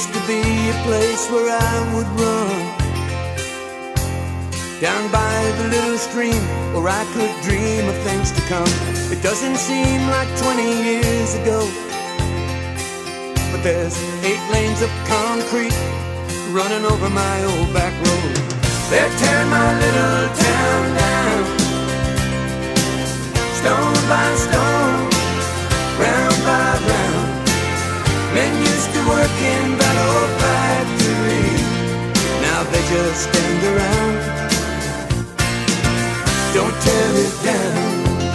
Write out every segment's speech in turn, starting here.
used to be a place where I would run, down by the little stream where I could dream of things to come. It doesn't seem like 20 years ago, but there's 8 lanes of concrete running over my old back road. They're tearing my little town down, stone by stone, round by round. Men used to work in that old factory, now they just stand around. Don't tear it down.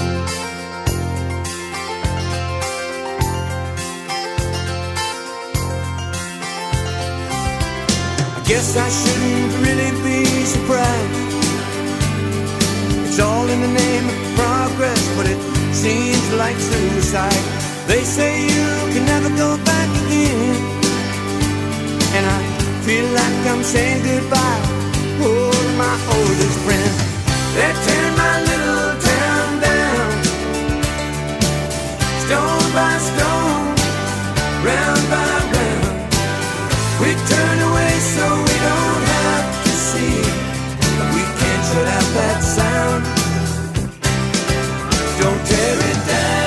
I guess I shouldn't really be surprised. It's all in the name of progress, but it seems like suicide. They say you can never go back again, and I feel like I'm saying goodbye, oh, to my oldest friend. They're tearing my little town down, stone by stone, round by round. We turn away so we don't have to see, but we can't shut out that sound. Don't tear it down.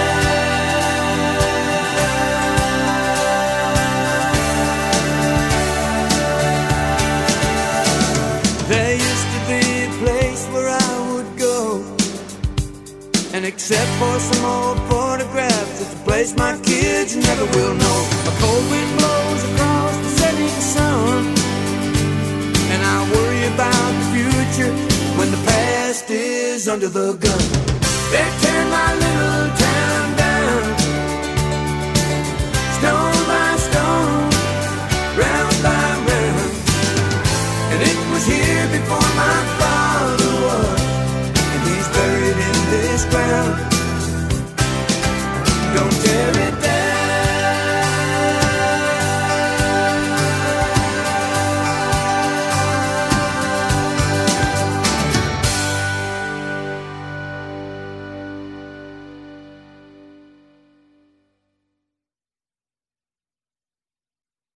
There used to be a place where I would go, and except for some old photographs, it's a place my kids never will know. A cold wind blows across the setting sun, and I worry about the future when the past is under the gun. They're tearing my little